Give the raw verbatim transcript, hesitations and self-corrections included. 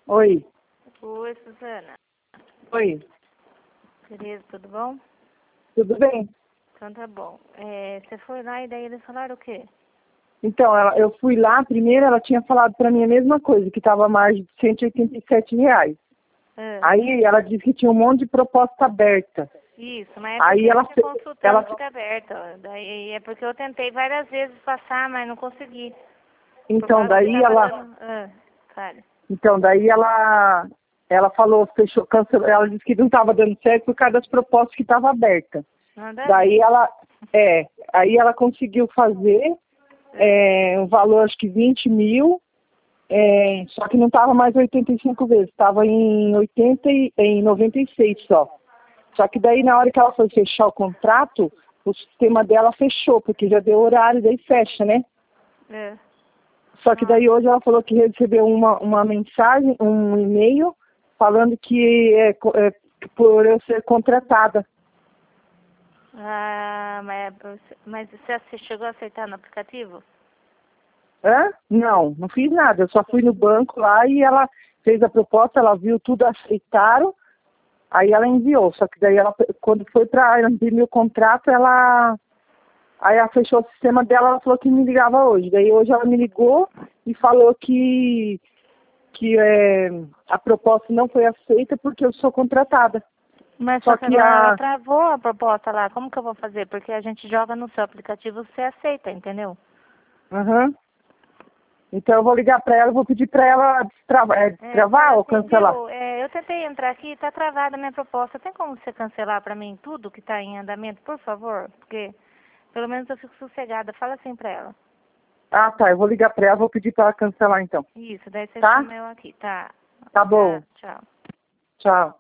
Oi. Oi, Suzana. Oi. Beleza, tudo bom? Tudo bem? Então tá bom. É, você foi lá e daí eles falaram o quê? Então, ela, eu fui lá, primeiro ela tinha falado para mim a mesma coisa, que estava a margem de cento e oitenta e sete reais. Ah, Aí ela disse que tinha um monte de proposta aberta. isso, mas é Aí porque ela, não tinha fe- consultante ela, fica aberta. ó. Daí é porque eu tentei várias vezes passar, mas não consegui. Por então causa que daí tava ela, dando. Ah, fale. então daí ela, ela falou, fechou, cancelou, ela disse que não estava dando certo por causa das propostas que estavam abertas. Nada a Daí ver. ela, é, aí ela conseguiu fazer, é, o valor acho que vinte mil. É, só que não estava mais oitenta e cinco vezes, estava em oitenta e, em noventa e seis só. Só que daí na hora que ela foi fechar o contrato, o sistema dela fechou, porque já deu horário, daí fecha, né? É. Só que daí hoje ela falou que recebeu uma, uma mensagem, um e-mail, falando que é, co- é por eu ser contratada. Ah, mas, mas você você chegou a aceitar no aplicativo? Hã? Não, não fiz nada. Eu só fui no banco lá e ela fez a proposta, ela viu tudo, aceitaram. Aí ela enviou, só que daí ela, quando foi para imprimir o contrato, ela, aí ela fechou o sistema dela, ela falou que me ligava hoje. Daí hoje ela me ligou e falou que, que é, a proposta não foi aceita porque eu sou contratada. Mas só Só que que agora ela a, travou a proposta lá. Como que eu vou fazer? Porque a gente joga no seu aplicativo, você aceita, entendeu? aham. Então eu vou ligar para ela, vou pedir para ela destravar, é, É, destravar fala ou assim, cancelar. viu? É, eu tentei entrar aqui, está travada a minha proposta. Tem como você cancelar para mim tudo que está em andamento, por favor? Porque pelo menos eu fico sossegada. Fala assim para ela. Ah, tá, eu vou ligar para ela, vou pedir para ela cancelar então. Isso, daí você Tá? chama eu aqui, tá? Tá Tá, bom. tchau. Tchau.